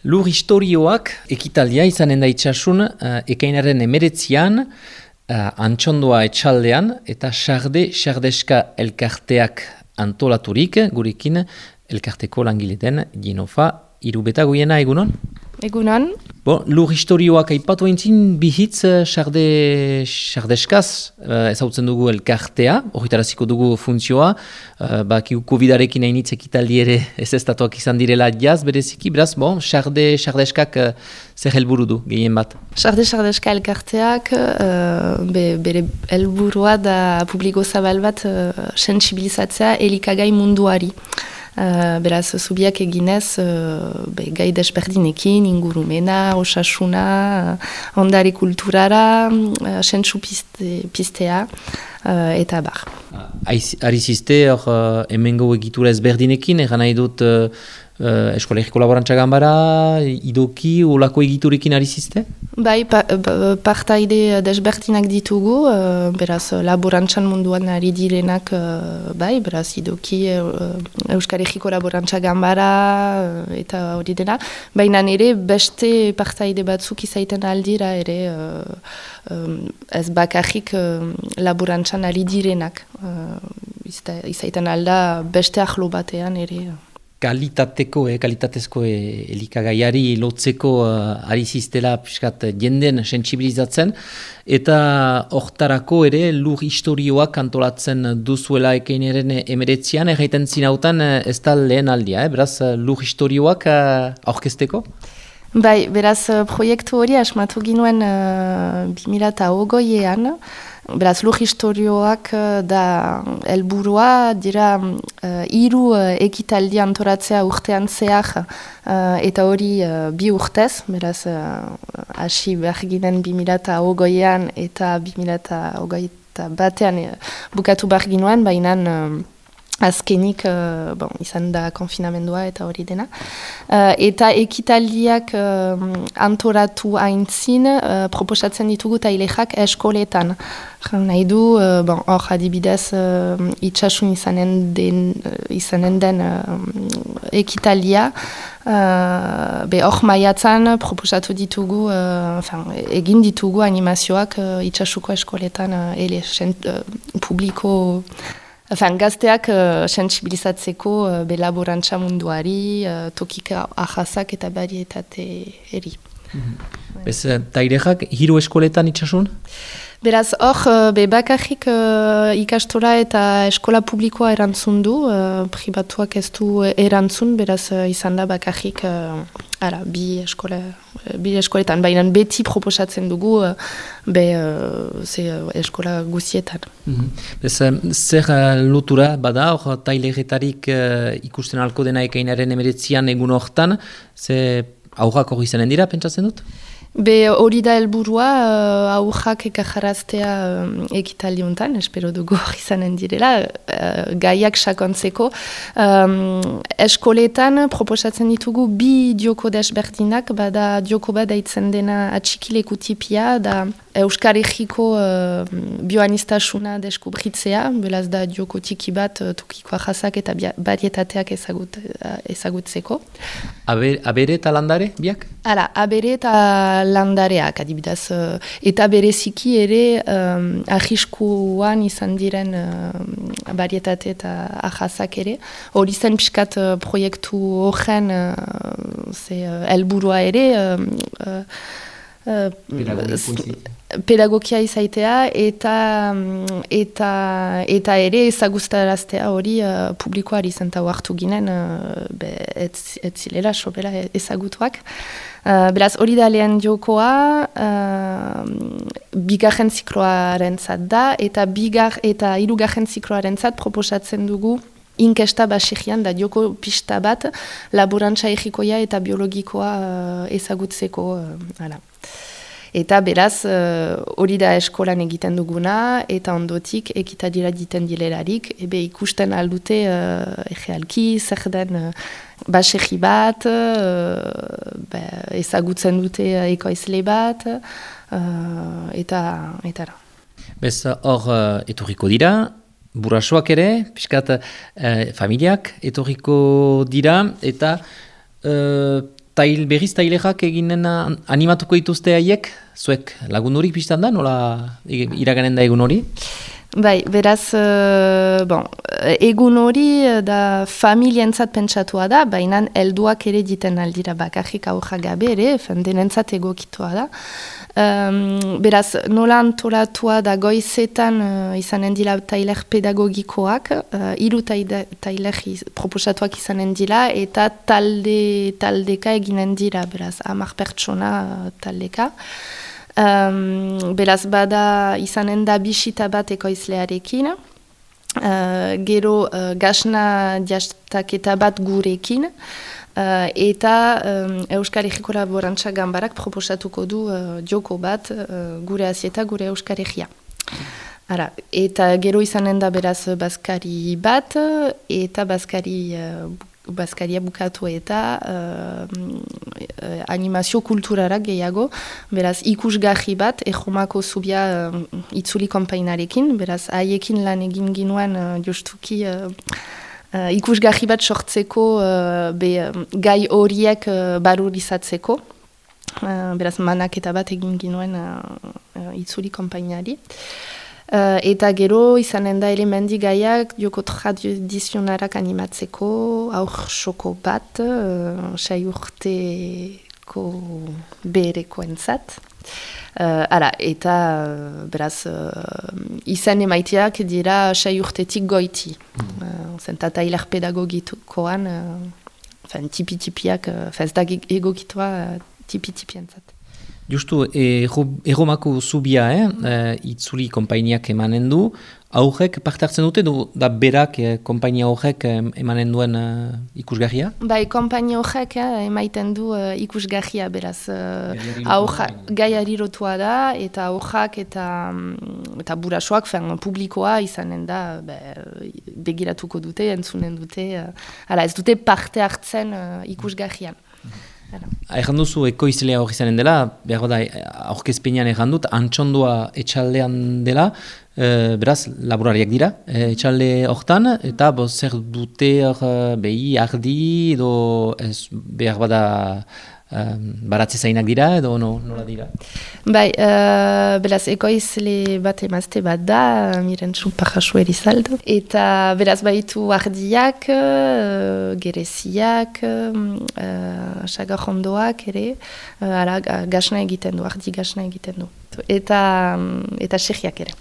Lur historioak ekitaldia izanen da itxasun ekainaren 19an, Antxondoa etxaldean eta Sardeska elkarteak antolaturik, gurekin elkarteko langile den Jenofa Irubetagoiena, egunon? Egunon. Lur historioak aipatu aintzin bihitz Sardeskaz ezautzen dugu elkartea, horretaraziko dugu funtzioa, bakigu COVID-arekin hainitz ekitaldi ere ezestatuak izan direla jaz, bereziki, beraz, Sardeskak zer helburu du, gehien bat? Sardeska elkarteak bere helburua da publiko zabal bat sentsibilizatzea elikagai munduari. Beraz, zubiak eginez gai desberdinekin, ingurumena, osasuna, ondare kulturara, sentsu pistea, eta bar. Arizizte, hemengo egitura ezberdinekin, egan nahi dut eskolegiko laborantza ganbara, idoki, olako egiturekin arizizte? Bai, partaide desberdinak ditugu, beraz, laborantzan munduan ari direnak, bai, beraz, idoki, Euskalegiko laborantza ganbara, eta hori dena, baina ere beste partaide batzuk izaiten aldira ere, ez bakarrik laborantzan ari direnak, izaiten alda beste ahlo batean ere. Kalitatezko elikagaiari lotzeko ari ziztela piskat jenden sentsibilizatzen, eta hortarako ere lur historioak antolatzen duzuela ekainaren 19an, erraiten zinautan ez da lehen aldia, beraz lur historioak aurkezteko? Bai, beraz proiektu hori asmatu ginuen 2020an, beraz, lur historioak da helburua dira 3 ekitaldi antoratzea urtean zehar eta hori 2 urtez, beraz, hasi behar ginen 2020an eta 2021an bukatu behar ginoen, baina azkenik izan da konfinamendua eta hori dena. Eta ekitaldiak antoratu aintzin proposatzen ditugu tailexak eskoletan. Nahi du, hor adibidez itxasun izanen den ekitaldia, hor maiatzan proposatu ditugu, egin ditugu animazioak itxasuko eskoletan publiko gazteak sentsibilizatzeko laborantza munduari, tokika ahazak eta barietate eri. Bez, tairexak 3 eskoletan itxasun? Beraz, hor, bakarrik ikastora eta eskola publikoa erantzun du, pribatuak ez du erantzun, beraz izan da bakarrik bi eskoletan, baina beti proposatzen dugu eskola guzietan. Bez, zer lotura bada, hor taileretarik ikusten alko dena ekainaren 19an egun hortan, ze aurrak hori izanen dira, pentsatzen dut? Hori da helburua aurrak ekajaraztea ekitaldi honetan, espero dugu hori izanen direla, gaiak sakontzeko. Eskoletan proposatzen ditugu 2 dioko desberdinak, bada dioko bat daitzen dena atxikileku tipia, da Euskalegiko bioanistasuna deskubritzea, belaz da dioko tiki bat tokiko ahazak eta barietateak ezagutzeko. Abere eta landare, biak? Hala, abere eta landareak, adibidez, eta bereziki ere ahiskuan izan diren barietate eta ahazak ere. Hori zen pixkat proiektu horren helburua ere, pedagogia izaitea eta ere ezaguztaraztea hori publikoari zentau hartu ginen ez zilela sobera ezagutuak. Beraz, hori da lehen jokoa, bigarren zikloaren zat da, eta hirugarren zikloaren zat proposatzen dugu inkesta basegian da joko pista bat laborantza egikoia eta biologikoa ezagutzeko. Eta beraz, hori da eskolan egiten duguna, eta ondotik ekitadira diten dilerarik, ikusten aldute egealki, zer den basegi bat, ezagutzen dute ekoizle bat, eta. Bez, hor etorriko dira, burasoak ere, piskat familiak etorriko dira, eta berriz tailerak eginen animatuko dituzte haiek, zuek lagun horik biztan da, nola iraganen da egun hori? Bai, beraz, egun hori da familientzat pentsatua da, baina helduak ere diten aldira bakarrik aurrak gabe ere, denentzat egokitua da. Beraz, nola antolatua da goizetan izanen dila tailer pedagogikoak, hiru tailer proposatuak izanen dila, eta taldeka eginen dira, beraz, 10 pertsona taldeka. Beraz, bada izanen da bisita bat ekoizlearekin, gero gasna jastaketa bat gurekin, eta Euskal Herriko Laborantza Ganbarak proposatuko du joko bat gure azieta, gure Euskal Herria. Eta gero izanen da beraz bazkari bat, eta bazkaria bukatu eta animazio kulturarak gehiago, beraz ikusgarri bat, Erromako zubia itzuli konpainarekin, beraz haiekin lan egin ginuen justuki ikusgarri bat sortzeko gai horiek barurizatzeko, beraz manaketa bat egin ginuen itzuli konpainari. Eta gero izanen da elemendi gaiak joko tradizionarak animatzeko, aur xoko bat, 6 urteko berekoentzat. Eta beraz izan emaiteak dira 6 urtetik goiti. Zenta tailer pedagogikoan, tipi-tipiak, ez da egokitua tipi-tipientzat. Justu, Erromako zubia, itzuli konpainiak emanen du, aurrek parte hartzen dute, da berak konpainia horrek emanen duen ikusgarria? Bai, konpainia horrek emaiten du ikusgarria, beraz, gaiari rotua da, eta aurrak eta burasoak, publikoa izanen da, begiratuko dute, entzunen dute, ez dute parte hartzen ikusgarrian. Egan duzu ekoizlea hori izanen dela, behar da aurkezpenean egan dut, antxondua etxaldean dela, beraz, laborariak dira, etxalde hortan, eta zer dute behi, ardi, edo behar bada baratze zainak dira, edo nola dira? Bai, beraz, ekoizle bat emazte bat da, Mirentxu Pajasu Erizaldo, eta beraz baitu ardiak, gereziak, sagarrondoak ere, gasna egiten du, ardi gasna egiten du. Eta segiak ere.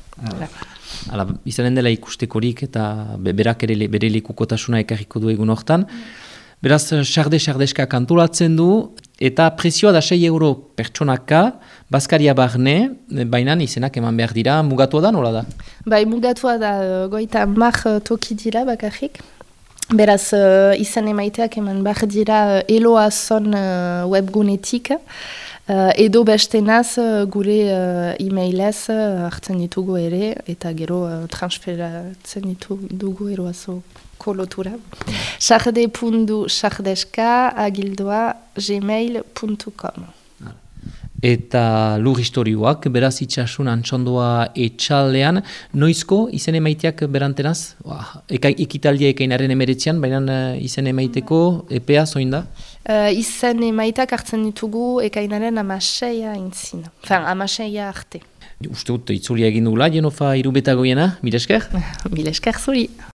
Izanen dela ikustekorik eta berak ere bere lekukotasuna ekarriko du egun hortan. Beraz, sardeska kantolatzen du, eta prezioa da 6 euro pertsonaka, bazkaria barne, baina izenak eman behar dira, mugatua da, nola da? Bai, mugatua da, goita 10 toki dira bakarrik. Beraz, izan emaiteak eman behar dira Eloazon webgunetik, edo bestenaz gure e-mailez hartzen ditugu ere, eta gero transferatzen ditugu Eloazo kolotura. sarde.sardeska@gmail.com. Eta lur historioak, beraz itxasun antxondoa etxaldean, noizko izen emaiteak berantenaz? Ekitaldia ekainaren 19, baina izen emaiteko epea zoin da? Izen emaiteak hartzen ditugu ekainaren 16 intzin. 16 arte. Uste dut, itzulia egin dugula, Jenofa Irubetagoiena, mil esker? Mil esker zuri.